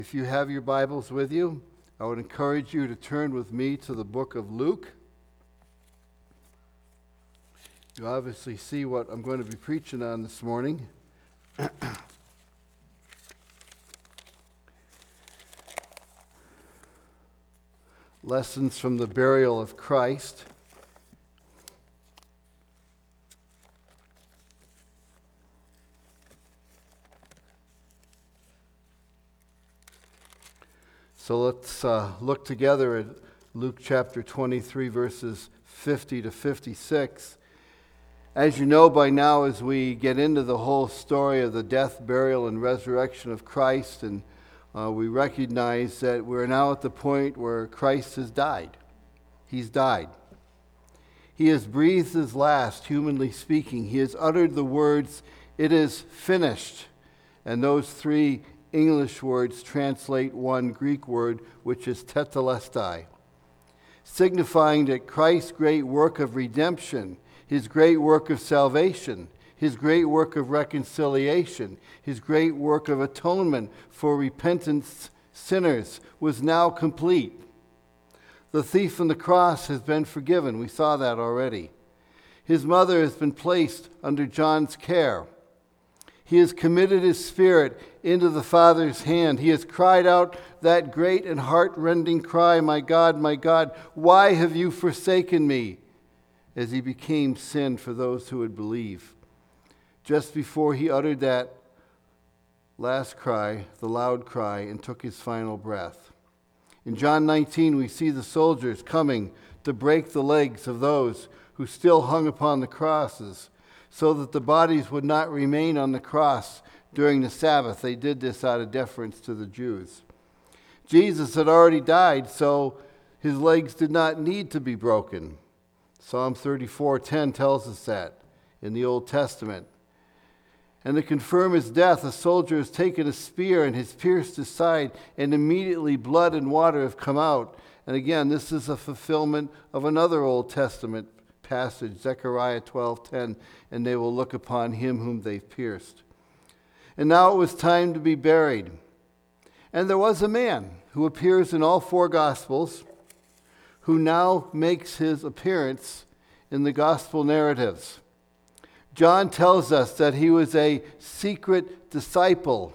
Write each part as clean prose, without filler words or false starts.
If you have your Bibles with you, I would encourage you to turn with me to the book of Luke. You obviously see what I'm going to be preaching on this morning. Lessons from the burial of Christ. So let's look together at Luke chapter 23, verses 50 to 56. As you know by now, as we get into the whole story of the death, burial, and resurrection of Christ, and we recognize that we're now at the point where Christ has died. He's died. He has breathed his last, humanly speaking. He has uttered the words, "It is finished." And those three English words translate one Greek word, which is tetelestai, signifying that Christ's great work of redemption, his great work of salvation, his great work of reconciliation, his great work of atonement for repentant sinners was now complete. The thief on the cross has been forgiven. We saw that already. His mother has been placed under John's care. He has committed his spirit into the Father's hand. He has cried out that great and heart-rending cry, my God, why have you forsaken me?" as he became sin for those who would believe. Just before he uttered that last cry, the loud cry, and took his final breath. In John 19, we see the soldiers coming to break the legs of those who still hung upon the crosses, so that the bodies would not remain on the cross during the Sabbath. They did this out of deference to the Jews. Jesus had already died, so his legs did not need to be broken. Psalm 34:10 tells us that in the Old Testament. And to confirm his death, a soldier has taken a spear and has pierced his side, and immediately blood and water have come out. And again, this is a fulfillment of another Old Testament passage, Zechariah 12:10, and they will look upon him whom they've pierced. And now it was time to be buried. And there was a man who appears in all four Gospels who now makes his appearance in the Gospel narratives. John tells us that he was a secret disciple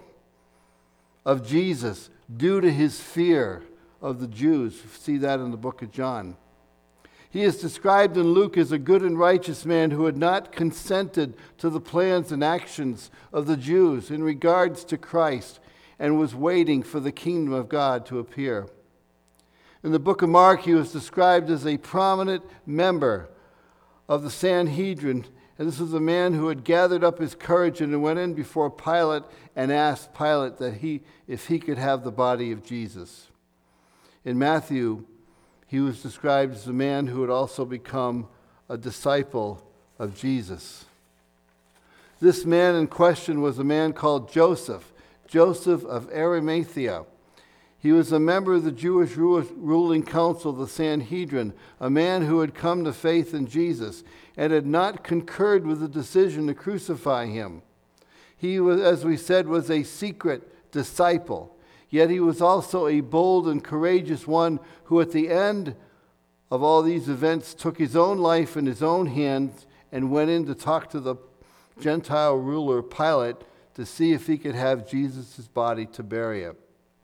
of Jesus due to his fear of the Jews. You see that in the book of John. He is described in Luke as a good and righteous man who had not consented to the plans and actions of the Jews in regards to Christ and was waiting for the kingdom of God to appear. In the book of Mark, he was described as a prominent member of the Sanhedrin, and this was a man who had gathered up his courage and went in before Pilate and asked Pilate that if he could have the body of Jesus. In Matthew, he was described as a man who had also become a disciple of Jesus. This man in question was a man called Joseph of Arimathea. He was a member of the Jewish ruling council, the Sanhedrin, a man who had come to faith in Jesus and had not concurred with the decision to crucify him. He was, as we said, was a secret disciple. Yet he was also a bold and courageous one who at the end of all these events took his own life in his own hands and went in to talk to the Gentile ruler Pilate to see if he could have Jesus' body to bury it.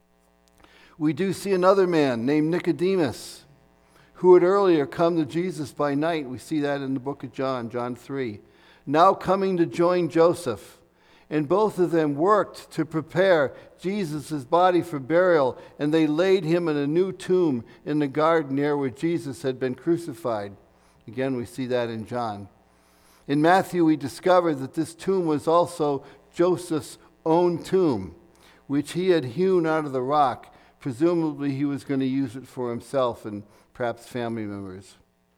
We do see another man named Nicodemus who had earlier come to Jesus by night. We see that in the book of John 3. Now coming to join Joseph. And both of them worked to prepare Jesus' body for burial, and they laid him in a new tomb in the garden near where Jesus had been crucified. Again, we see that in John. In Matthew, we discover that this tomb was also Joseph's own tomb, which he had hewn out of the rock. Presumably, he was going to use it for himself and perhaps family members.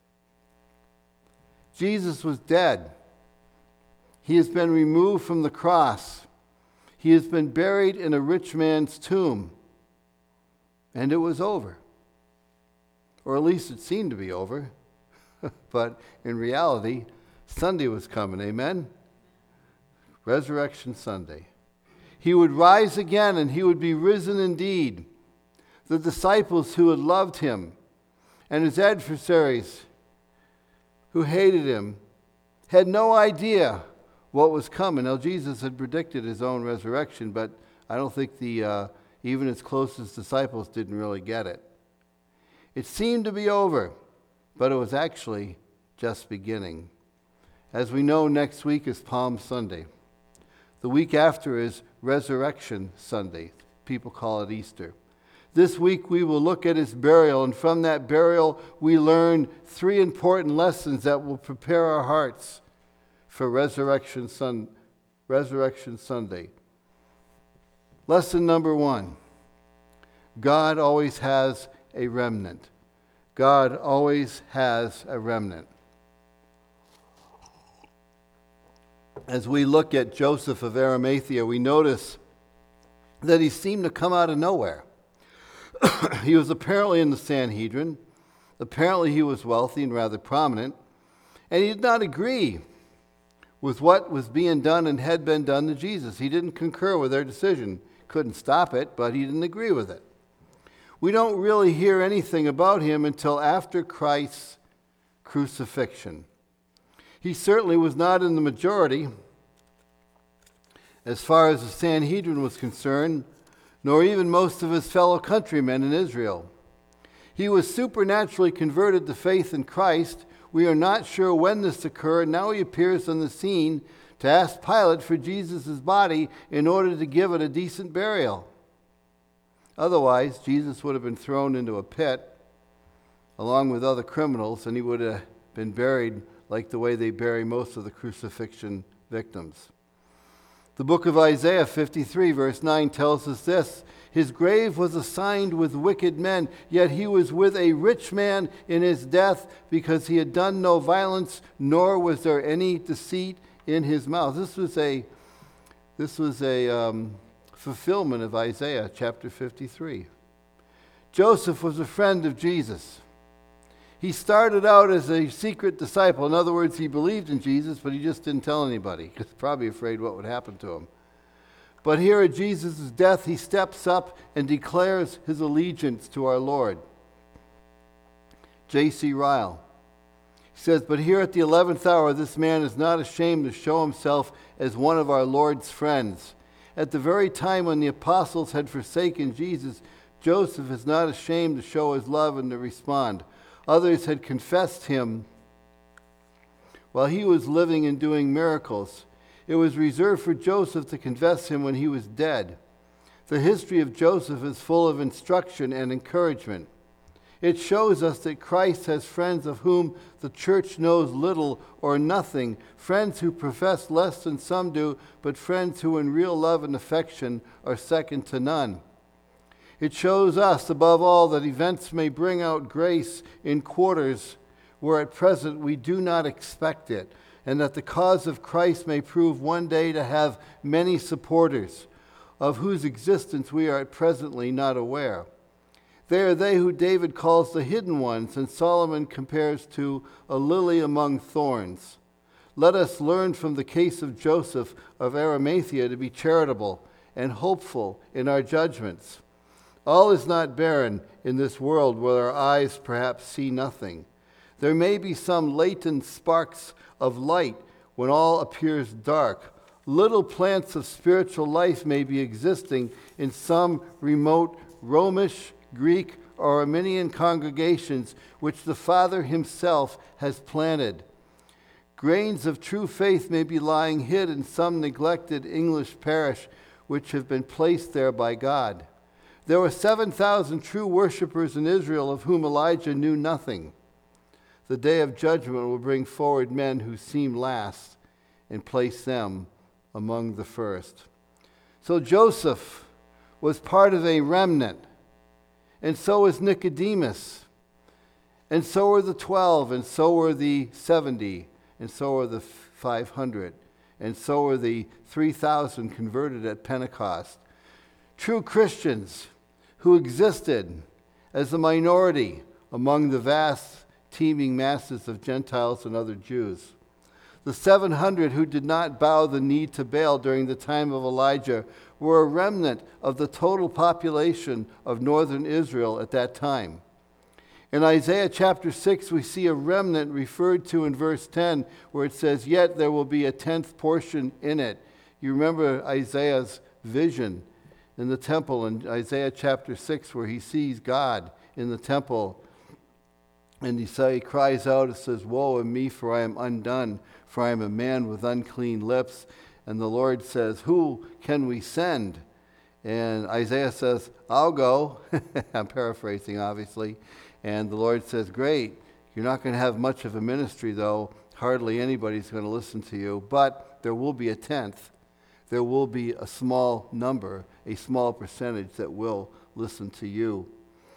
Jesus was dead. He has been removed from the cross. He has been buried in a rich man's tomb. And it was over. Or at least it seemed to be over. But in reality, Sunday was coming, amen? Resurrection Sunday. He would rise again, and he would be risen indeed. The disciples who had loved him and his adversaries who hated him had no idea what was coming. Now, Jesus had predicted his own resurrection, but I don't think even his closest disciples didn't really get it. It seemed to be over, but it was actually just beginning. As we know, next week is Palm Sunday. The week after is Resurrection Sunday. People call it Easter. This week we will look at his burial, and from that burial we learn 3 important lessons that will prepare our hearts for Resurrection Sunday. Lesson number 1, God always has a remnant. God always has a remnant. As we look at Joseph of Arimathea, we notice that he seemed to come out of nowhere. He was apparently in the Sanhedrin. Apparently he was wealthy and rather prominent. And he did not agree with what was being done and had been done to Jesus. He didn't concur with their decision. Couldn't stop it, but he didn't agree with it. We don't really hear anything about him until after Christ's crucifixion. He certainly was not in the majority as far as the Sanhedrin was concerned, nor even most of his fellow countrymen in Israel. He was supernaturally converted to faith in Christ. We are not sure when this occurred. Now he appears on the scene to ask Pilate for Jesus' body in order to give it a decent burial. Otherwise, Jesus would have been thrown into a pit along with other criminals, and he would have been buried like the way they bury most of the crucifixion victims. The book of Isaiah 53, verse 9 tells us this: his grave was assigned with wicked men, yet he was with a rich man in his death, because he had done no violence, nor was there any deceit in his mouth. This was a fulfillment of Isaiah chapter 53. Joseph was a friend of Jesus. He started out as a secret disciple. In other words, he believed in Jesus, but he just didn't tell anybody. He was probably afraid what would happen to him. But here at Jesus' death, he steps up and declares his allegiance to our Lord. J.C. Ryle says, "But here at the 11th hour, this man is not ashamed to show himself as one of our Lord's friends. At the very time when the apostles had forsaken Jesus, Joseph is not ashamed to show his love and to respond. Others had confessed him while he was living and doing miracles. It was reserved for Joseph to confess him when he was dead. The history of Joseph is full of instruction and encouragement. It shows us that Christ has friends of whom the church knows little or nothing, friends who profess less than some do, but friends who in real love and affection are second to none. It shows us, above all, that events may bring out grace in quarters where at present we do not expect it, and that the cause of Christ may prove one day to have many supporters, of whose existence we are at presently not aware. They are they who David calls the hidden ones, and Solomon compares to a lily among thorns. Let us learn from the case of Joseph of Arimathea to be charitable and hopeful in our judgments. All is not barren in this world where our eyes perhaps see nothing. There may be some latent sparks of light when all appears dark. Little plants of spiritual life may be existing in some remote Romish, Greek, or Armenian congregations which the Father himself has planted. Grains of true faith may be lying hid in some neglected English parish which have been placed there by God. There were 7,000 true worshipers in Israel of whom Elijah knew nothing. The day of judgment will bring forward men who seem last and place them among the first." So Joseph was part of a remnant, and so was Nicodemus, and so were the 12, and so were the 70, and so were the 500, and so were the 3,000 converted at Pentecost. True Christians who existed as a minority among the vast teeming masses of Gentiles and other Jews. The 700 who did not bow the knee to Baal during the time of Elijah were a remnant of the total population of northern Israel at that time. In Isaiah chapter 6, we see a remnant referred to in verse 10, where it says, "Yet there will be a tenth portion in it." You remember Isaiah's vision in the temple in Isaiah chapter 6, where he sees God in the temple. And he cries out, it says, "Woe is me, for I am undone, for I am a man with unclean lips." And the Lord says, "Who can we send?" And Isaiah says, "I'll go." I'm paraphrasing, obviously. And the Lord says, "Great. You're not going to have much of a ministry, though. Hardly anybody's going to listen to you. But there will be a tenth. There will be a small number, a small percentage that will listen to you."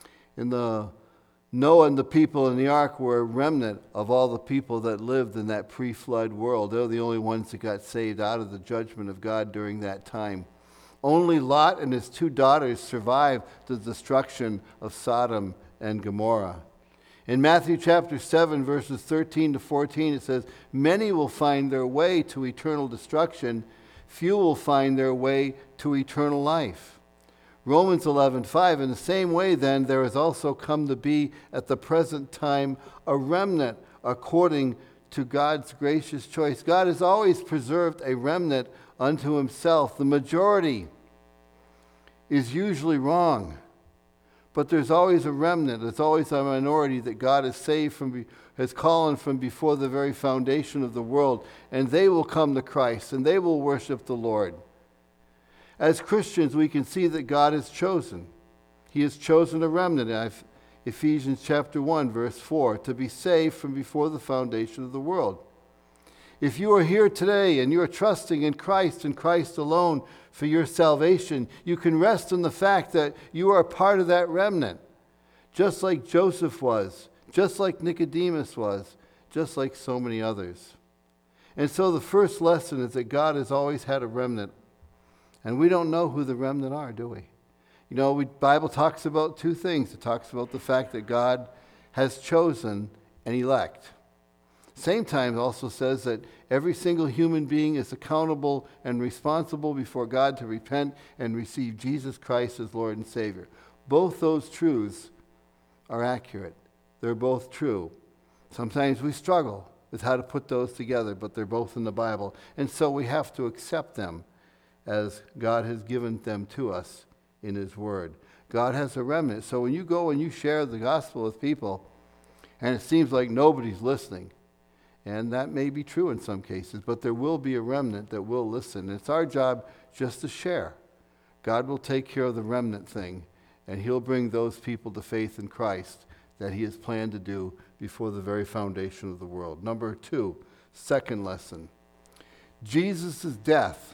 Noah and the people in the ark were a remnant of all the people that lived in that pre-flood world. They're the only ones that got saved out of the judgment of God during that time. Only Lot and his 2 daughters survived the destruction of Sodom and Gomorrah. In Matthew chapter 7, verses 13 to 14, it says, "Many will find their way to eternal destruction. Few will find their way to eternal life." Romans 11:5, "In the same way then, there has also come to be at the present time a remnant according to God's gracious choice." God has always preserved a remnant unto himself. The majority is usually wrong, but there's always a remnant. There's always a minority that God has saved has called from before the very foundation of the world, and they will come to Christ, and they will worship the Lord. As Christians, we can see that God has chosen. He has chosen a remnant, Ephesians chapter 1, verse 4, to be saved from before the foundation of the world. If you are here today and you are trusting in Christ and Christ alone for your salvation, you can rest in the fact that you are part of that remnant, just like Joseph was, just like Nicodemus was, just like so many others. And so the first lesson is that God has always had a remnant. And we don't know who the remnant are, do we? The Bible talks about 2 things. It talks about the fact that God has chosen and elect. Same time, it also says that every single human being is accountable and responsible before God to repent and receive Jesus Christ as Lord and Savior. Both those truths are accurate. They're both true. Sometimes we struggle with how to put those together, but they're both in the Bible. And so we have to accept them as God has given them to us in his word. God has a remnant. So when you go and you share the gospel with people, and it seems like nobody's listening, and that may be true in some cases, but there will be a remnant that will listen. It's our job just to share. God will take care of the remnant thing, and he'll bring those people to faith in Christ that he has planned to do before the very foundation of the world. Number 2, second lesson. Jesus' death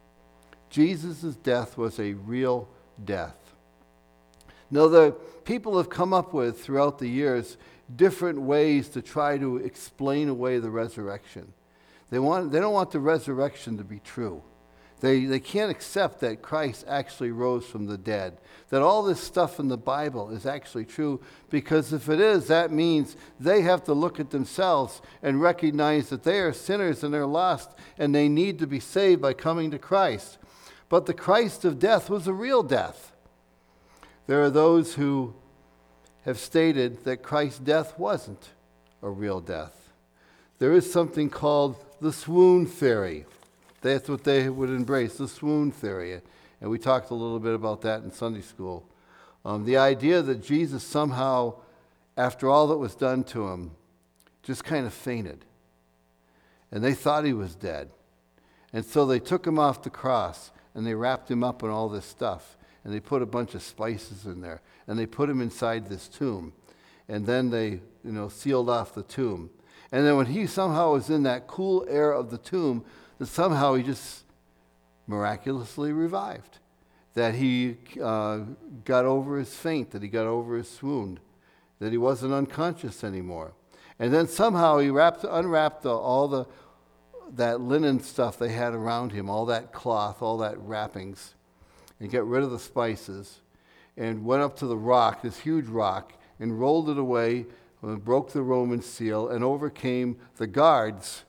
was a real death. Now, the people have come up with, throughout the years, different ways to try to explain away the resurrection. They don't want the resurrection to be true. They can't accept that Christ actually rose from the dead, that all this stuff in the Bible is actually true, because if it is, that means they have to look at themselves and recognize that they are sinners and they're lost and they need to be saved by coming to Christ. But the Christ of death was a real death. There are those who have stated that Christ's death wasn't a real death. There is something called the swoon theory. That's what they would embrace, the swoon theory. And we talked a little bit about that in Sunday school. The idea that Jesus somehow, after all that was done to him, just kind of fainted. And they thought he was dead. And so they took him off the cross and they wrapped him up in all this stuff. And they put a bunch of spices in there. And they put him inside this tomb. And then they, sealed off the tomb. And then when he somehow was in that cool air of the tomb, that somehow he just miraculously revived. That he got over his faint, that he got over his swoon, that he wasn't unconscious anymore. And then somehow he unwrapped all that linen stuff they had around him, all that cloth, all that wrappings, and got rid of the spices, and went up to the rock, this huge rock, and rolled it away, and broke the Roman seal, and overcame the guards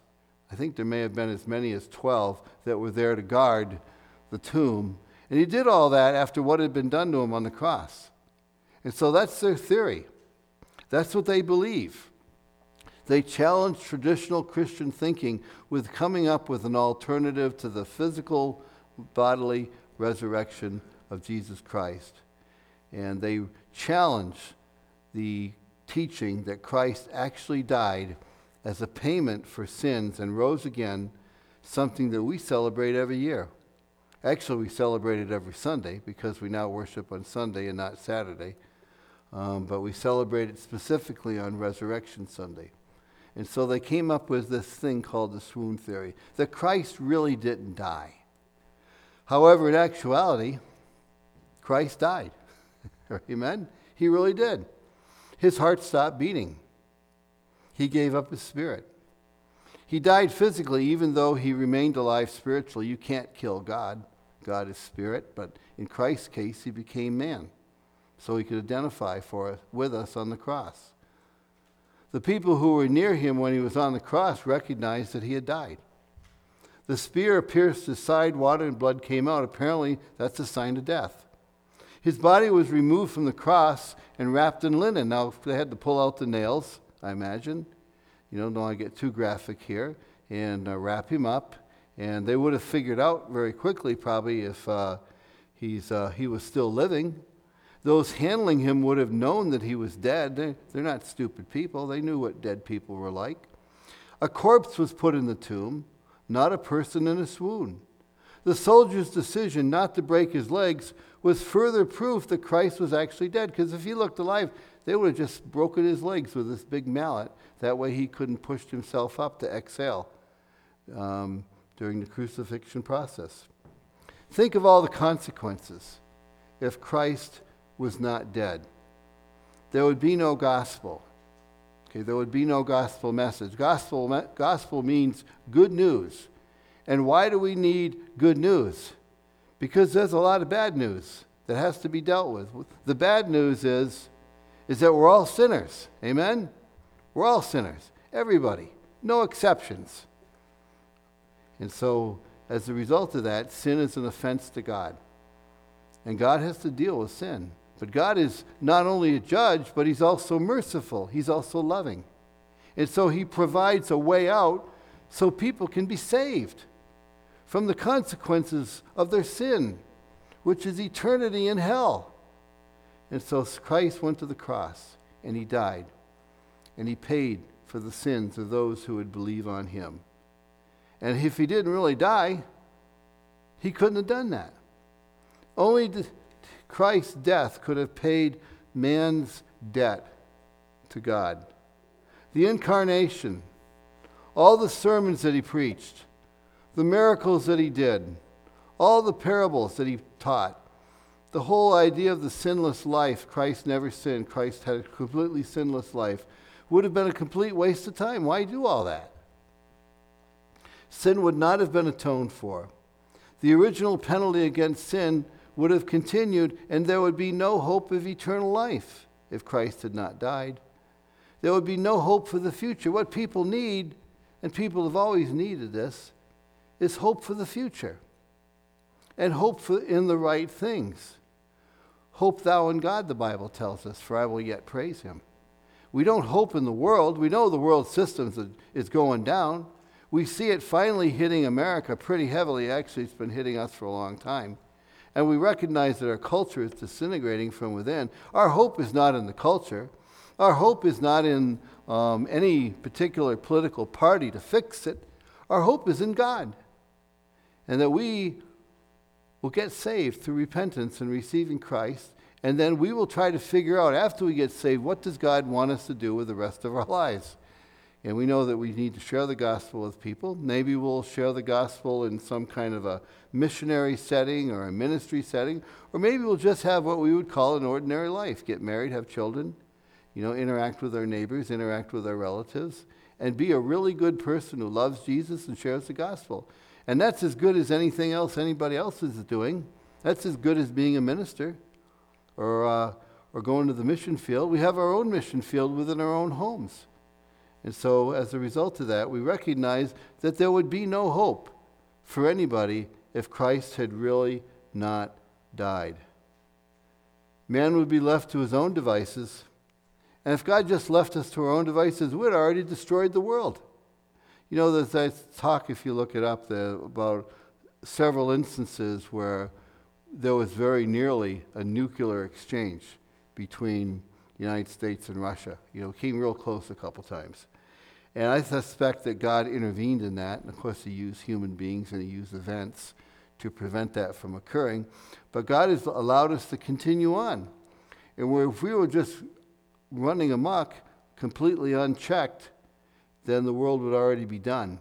I think there may have been as many as 12 that were there to guard the tomb. And he did all that after what had been done to him on the cross. And so that's their theory. That's what they believe. They challenge traditional Christian thinking with coming up with an alternative to the physical, bodily resurrection of Jesus Christ. And they challenge the teaching that Christ actually died as a payment for sins and rose again, something that we celebrate every year. Actually, we celebrate it every Sunday because we now worship on Sunday and not Saturday. But we celebrate it specifically on Resurrection Sunday. And so they came up with this thing called the swoon theory, that Christ really didn't die. However, in actuality, Christ died. Amen? He really did. His heart stopped beating. He gave up his spirit. He died physically, even though he remained alive spiritually. You can't kill God. God is spirit. But in Christ's case, he became man, so he could identify with us on the cross. The people who were near him when he was on the cross recognized that he had died. The spear pierced his side, water and blood came out. Apparently, that's a sign of death. His body was removed from the cross and wrapped in linen. Now, they had to pull out the nails, I imagine. Don't want to get too graphic here. And wrap him up. And they would have figured out very quickly, probably, if he was still living. Those handling him would have known that he was dead. They're not stupid people. They knew what dead people were like. A corpse was put in the tomb, not a person in a swoon. The soldier's decision not to break his legs was further proof that Christ was actually dead, because if he looked alive, they would have just broken his legs with this big mallet. That way he couldn't push himself up to exhale during the crucifixion process. Think of all the consequences if Christ was not dead. There would be no gospel. Okay, there would be no gospel message. Gospel means good news. And why do we need good news? Because there's a lot of bad news that has to be dealt with. The bad news is that we're all sinners. Amen? We're all sinners. Everybody. No exceptions. And so, as a result of that, sin is an offense to God. And God has to deal with sin. But God is not only a judge, but he's also merciful. He's also loving. And so he provides a way out so people can be saved from the consequences of their sin, which is eternity in hell. And so Christ went to the cross, and he died, and he paid for the sins of those who would believe on him. And if he didn't really die, he couldn't have done that. Only Christ's death could have paid man's debt to God. The incarnation, all the sermons that he preached, the miracles that he did, all the parables that he taught, the whole idea of the sinless life, Christ never sinned, Christ had a completely sinless life, would have been a complete waste of time. Why do all that? Sin would not have been atoned for. The original penalty against sin would have continued, and there would be no hope of eternal life if Christ had not died. There would be no hope for the future. What people need, and people have always needed this, is hope for the future and hope in the right things. Hope thou in God, the Bible tells us, for I will yet praise him. We don't hope in the world. We know the world system is going down. We see it finally hitting America pretty heavily. Actually, it's been hitting us for a long time. And we recognize that our culture is disintegrating from within. Our hope is not in the culture. Our hope is not in any particular political party to fix it. Our hope is in God. And that we will get saved through repentance and receiving Christ. And then we will try to figure out, after we get saved, what does God want us to do with the rest of our lives? And we know that we need to share the gospel with people. Maybe we'll share the gospel in some kind of a missionary setting or a ministry setting. Or maybe we'll just have what we would call an ordinary life. Get married, have children, interact with our neighbors, interact with our relatives, and be a really good person who loves Jesus and shares the gospel. And that's as good as anything else anybody else is doing. That's as good as being a minister or going to the mission field. We have our own mission field within our own homes. And so as a result of that, we recognize that there would be no hope for anybody if Christ had really not died. Man would be left to his own devices. And if God just left us to our own devices, we'd already destroyed the world. You know, there's that talk, if you look it up, about several instances where there was very nearly a nuclear exchange between the United States and Russia. You know, it came real close a couple times. And I suspect that God intervened in that. And of course, he used human beings and he used events to prevent that from occurring. But God has allowed us to continue on. And if we were just running amok, completely unchecked, then the world would already be done.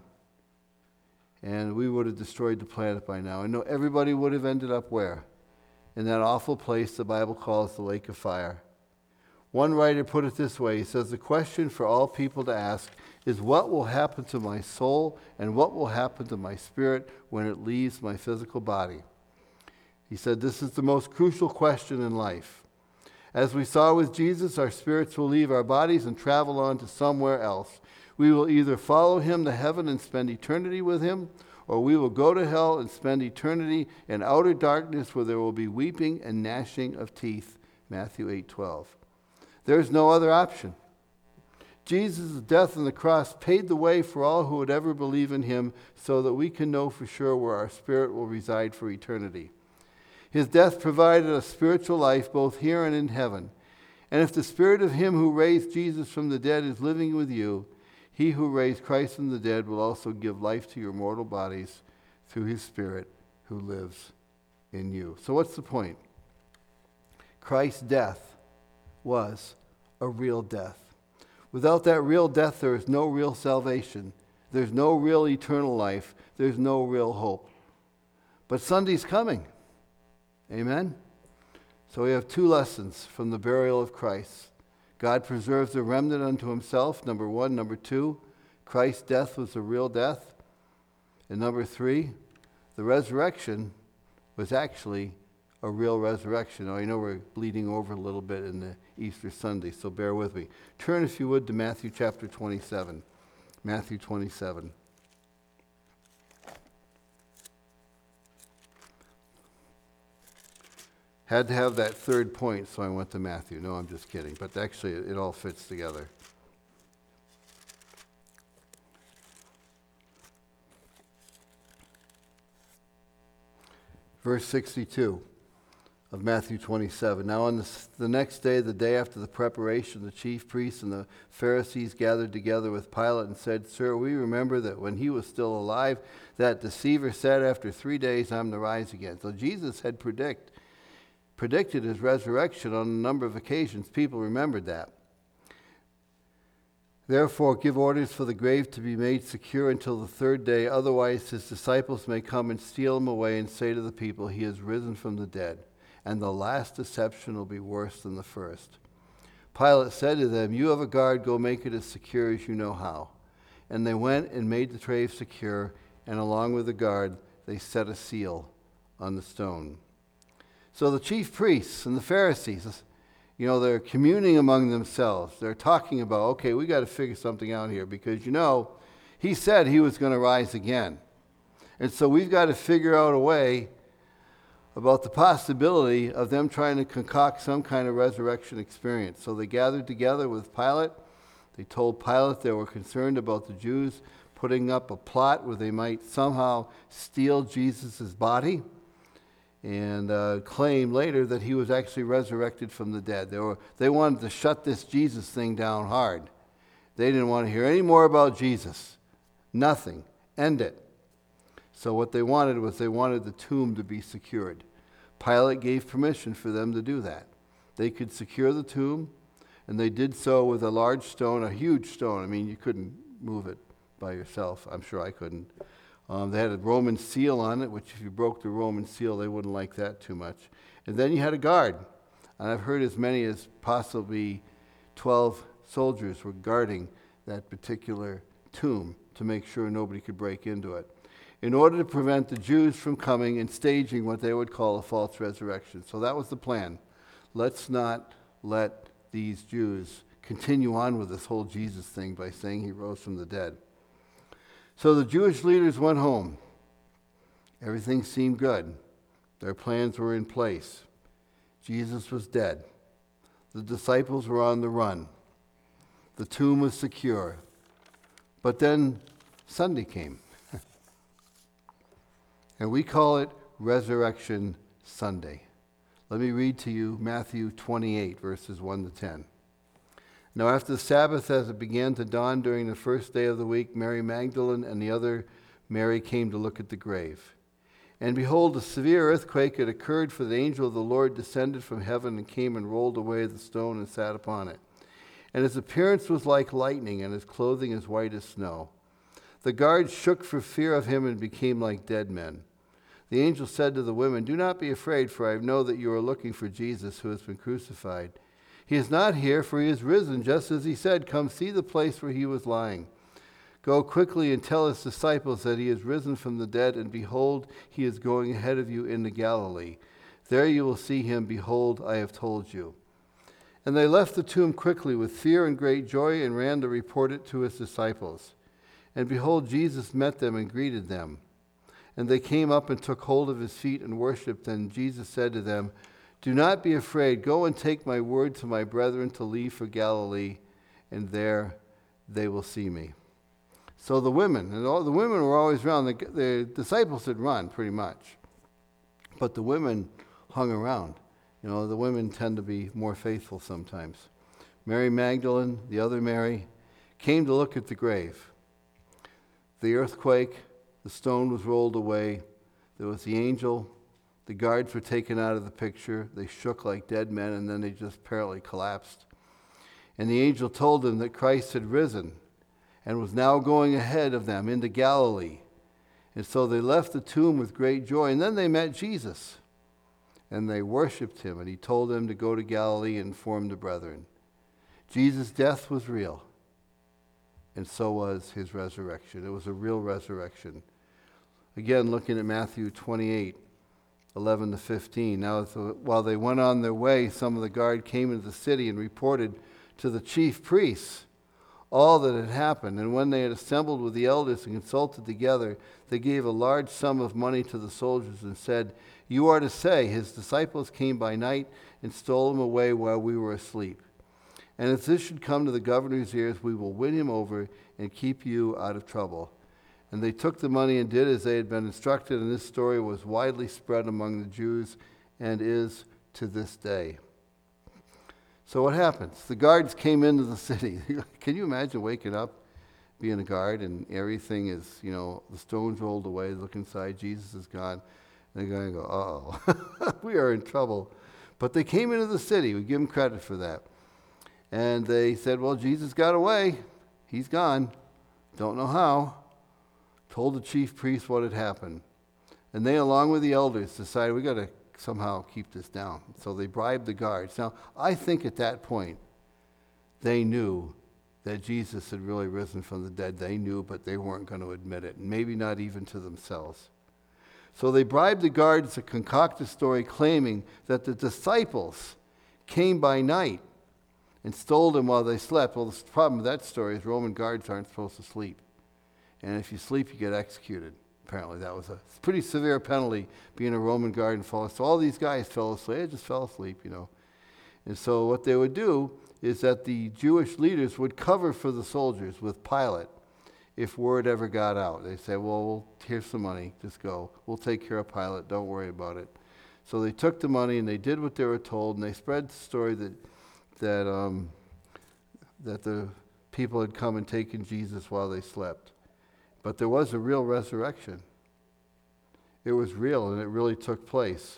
And we would have destroyed the planet by now. And everybody would have ended up where? In that awful place the Bible calls the lake of fire. One writer put it this way. He says, the question for all people to ask is, what will happen to my soul and what will happen to my spirit when it leaves my physical body? He said, this is the most crucial question in life. As we saw with Jesus, our spirits will leave our bodies and travel on to somewhere else. We will either follow him to heaven and spend eternity with him, or we will go to hell and spend eternity in outer darkness where there will be weeping and gnashing of teeth. Matthew 8:12. There is no other option. Jesus' death on the cross paid the way for all who would ever believe in him so that we can know for sure where our spirit will reside for eternity. His death provided a spiritual life both here and in heaven. And if the spirit of him who raised Jesus from the dead is living with you, he who raised Christ from the dead will also give life to your mortal bodies through his Spirit who lives in you. So what's the point? Christ's death was a real death. Without that real death, there is no real salvation. There's no real eternal life. There's no real hope. But Sunday's coming. Amen? So we have two lessons from the burial of Christ. God preserves the remnant unto himself, number one. Number two, Christ's death was a real death. And number three, the resurrection was actually a real resurrection. Now, I know we're bleeding over a little bit in the Easter Sunday, so bear with me. Turn, if you would, to Matthew chapter 27. Matthew 27. Had to have that third point, so I went to Matthew. No, I'm just kidding. But actually, it all fits together. Verse 62 of Matthew 27. Now on the next day, the day after the preparation, the chief priests and the Pharisees gathered together with Pilate and said, Sir, we remember that when he was still alive, that deceiver said, after 3 days I'm to rise again. So Jesus had predicted his resurrection on a number of occasions. People remembered that. Therefore, give orders for the grave to be made secure until the third day. Otherwise, his disciples may come and steal him away and say to the people, he has risen from the dead. And the last deception will be worse than the first. Pilate said to them, you have a guard, go make it as secure as you know how. And they went and made the grave secure, and along with the guard, they set a seal on the stone. So the chief priests and the Pharisees, they're communing among themselves. They're talking about, okay, we got to figure something out here because, he said he was going to rise again. And so we've got to figure out a way about the possibility of them trying to concoct some kind of resurrection experience. So they gathered together with Pilate. They told Pilate they were concerned about the Jews putting up a plot where they might somehow steal Jesus' body and claim later that he was actually resurrected from the dead. They wanted to shut this Jesus thing down hard. They didn't want to hear any more about Jesus. Nothing. End it. So what they wanted was the tomb to be secured. Pilate gave permission for them to do that. They could secure the tomb, and they did so with a large stone, a huge stone. I mean, you couldn't move it by yourself. I'm sure I couldn't. They had a Roman seal on it, which if you broke the Roman seal, they wouldn't like that too much. And then you had a guard. And I've heard as many as possibly 12 soldiers were guarding that particular tomb to make sure nobody could break into it, in order to prevent the Jews from coming and staging what they would call a false resurrection. So that was the plan. Let's not let these Jews continue on with this whole Jesus thing by saying he rose from the dead. So the Jewish leaders went home. Everything seemed good. Their plans were in place. Jesus was dead. The disciples were on the run. The tomb was secure. But then Sunday came. And we call it Resurrection Sunday. Let me read to you Matthew 28, verses 1 to 10. Now after the Sabbath, as it began to dawn during the first day of the week, Mary Magdalene and the other Mary came to look at the grave. And behold, a severe earthquake had occurred, for the angel of the Lord descended from heaven and came and rolled away the stone and sat upon it. And his appearance was like lightning, and his clothing as white as snow. The guards shook for fear of him and became like dead men. The angel said to the women, "Do not be afraid, for I know that you are looking for Jesus who has been crucified. He is not here, for he is risen, just as he said. Come see the place where he was lying. Go quickly and tell his disciples that he is risen from the dead, and behold, he is going ahead of you into Galilee. There you will see him. Behold, I have told you." And they left the tomb quickly with fear and great joy and ran to report it to his disciples. And behold, Jesus met them and greeted them. And they came up and took hold of his feet and worshipped. And Jesus said to them, "Do not be afraid. Go and take my word to my brethren to leave for Galilee, and there they will see me." So the women, and all the women were always around. The disciples had run pretty much, but the women hung around. You know, the women tend to be more faithful sometimes. Mary Magdalene, the other Mary, came to look at the grave. The earthquake, the stone was rolled away. There was the angel. The guards were taken out of the picture. They shook like dead men, and then they just apparently collapsed. And the angel told them that Christ had risen and was now going ahead of them into Galilee. And so they left the tomb with great joy. And then they met Jesus, and they worshiped him. And he told them to go to Galilee and inform the brethren. Jesus' death was real, and so was his resurrection. It was a real resurrection. Again, looking at Matthew 28, 11 to 15. Now, while they went on their way, some of the guard came into the city and reported to the chief priests all that had happened. And when they had assembled with the elders and consulted together, they gave a large sum of money to the soldiers and said, "You are to say, his disciples came by night and stole him away while we were asleep. And if this should come to the governor's ears, we will win him over and keep you out of trouble." And they took the money and did as they had been instructed, and this story was widely spread among the Jews and is to this day. So what happens? The guards came into the city. Can you imagine waking up, being a guard, and everything is, the stones rolled away, look inside, Jesus is gone. And they're going to go, uh-oh, we are in trouble. But they came into the city. We give them credit for that. And they said, well, Jesus got away. He's gone. Don't know how. Told the chief priests what had happened. And they, along with the elders, decided we got to somehow keep this down. So they bribed the guards. Now, I think at that point, they knew that Jesus had really risen from the dead. They knew, but they weren't going to admit it, and maybe not even to themselves. So they bribed the guards to concoct a story claiming that the disciples came by night and stole him while they slept. Well, the problem with that story is Roman guards aren't supposed to sleep. And if you sleep, you get executed. Apparently, that was a pretty severe penalty, being a Roman guard and fall asleep. So all these guys fell asleep. They just fell asleep, And so what they would do is that the Jewish leaders would cover for the soldiers with Pilate if word ever got out. They'd say, well, here's some money. Just go. We'll take care of Pilate. Don't worry about it. So they took the money, and they did what they were told, and they spread the story that the people had come and taken Jesus while they slept. But there was a real resurrection. It was real, and it really took place.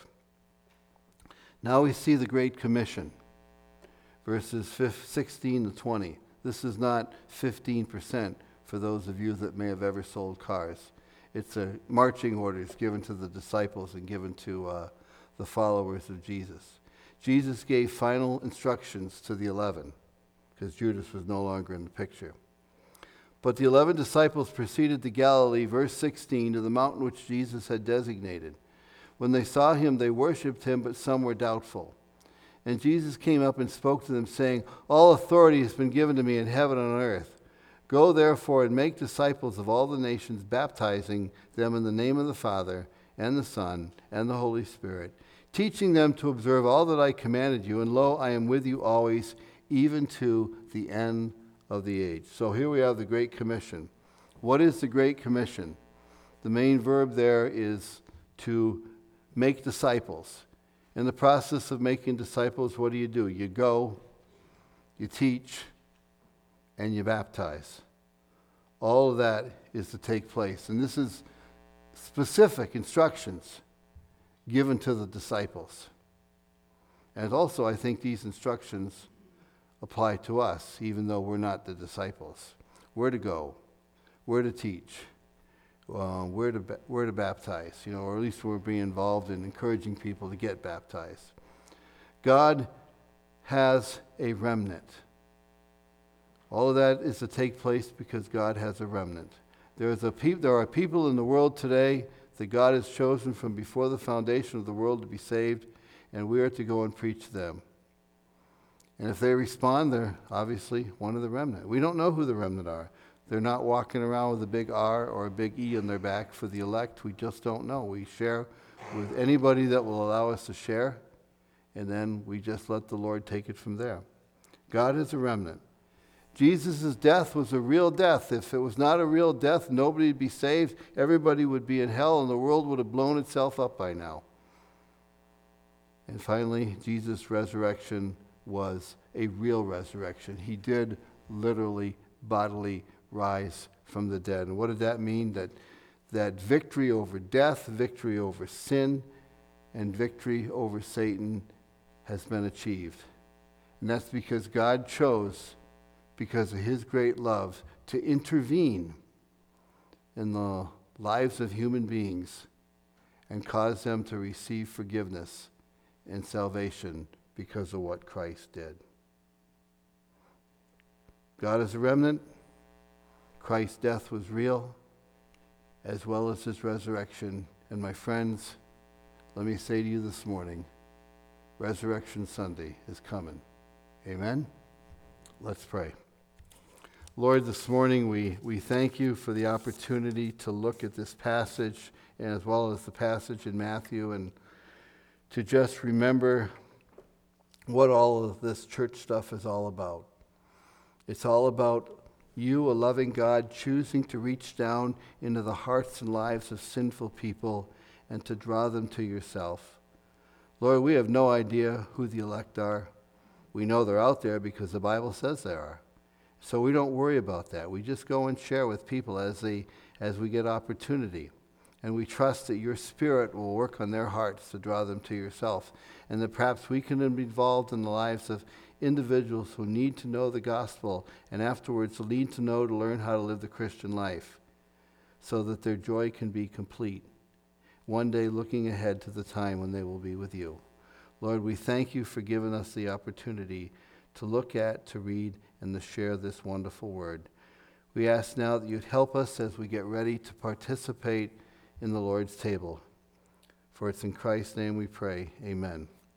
Now we see the Great Commission, verses 16 to 20. This is not 15% for those of you that may have ever sold cars. It's a marching orders given to the disciples and given to the followers of Jesus. Jesus gave final instructions to the 11, because Judas was no longer in the picture. But the 11 disciples proceeded to Galilee, verse 16, to the mountain which Jesus had designated. When they saw him, they worshipped him, but some were doubtful. And Jesus came up and spoke to them, saying, "All authority has been given to me in heaven and on earth. Go therefore and make disciples of all the nations, baptizing them in the name of the Father and the Son and the Holy Spirit, teaching them to observe all that I commanded you. And lo, I am with you always, even to the end of the age." So here we have the Great Commission. What is the Great Commission? The main verb there is to make disciples. In the process of making disciples, what do? You go, you teach, and you baptize. All of that is to take place. And this is specific instructions given to the disciples. And also, I think these instructions apply to us, even though we're not the disciples. Where to go, where to teach, where to baptize, or at least we're being involved in encouraging people to get baptized. God has a remnant. All of that is to take place because God has a remnant. There are people in the world today that God has chosen from before the foundation of the world to be saved, and we are to go and preach to them. And if they respond, they're obviously one of the remnant. We don't know who the remnant are. They're not walking around with a big R or a big E on their back for the elect. We just don't know. We share with anybody that will allow us to share, and then we just let the Lord take it from there. God is a remnant. Jesus' death was a real death. If it was not a real death, nobody would be saved. Everybody would be in hell, and the world would have blown itself up by now. And finally, Jesus' resurrection was a real resurrection. He did literally, bodily rise from the dead. And what did that mean? That victory over death, victory over sin, and victory over Satan has been achieved. And that's because God chose, because of his great love, to intervene in the lives of human beings and cause them to receive forgiveness and salvation because of what Christ did. God is a remnant. Christ's death was real, as well as his resurrection. And my friends, let me say to you this morning, Resurrection Sunday is coming. Amen? Let's pray. Lord, this morning we thank you for the opportunity to look at this passage, and as well as the passage in Matthew, and to just remember what all of this church stuff is all about. It's all about you, a loving God, choosing to reach down into the hearts and lives of sinful people and to draw them to yourself. Lord, we have no idea who the elect are. We know they're out there because the Bible says they are. So we don't worry about that. We just go and share with people as we get opportunity. And we trust that your Spirit will work on their hearts to draw them to yourself. And that perhaps we can be involved in the lives of individuals who need to know the gospel and afterwards need to know to learn how to live the Christian life so that their joy can be complete. One day looking ahead to the time when they will be with you. Lord, we thank you for giving us the opportunity to look at, to read, and to share this wonderful word. We ask now that you'd help us as we get ready to participate in the Lord's table. For it's in Christ's name we pray. Amen.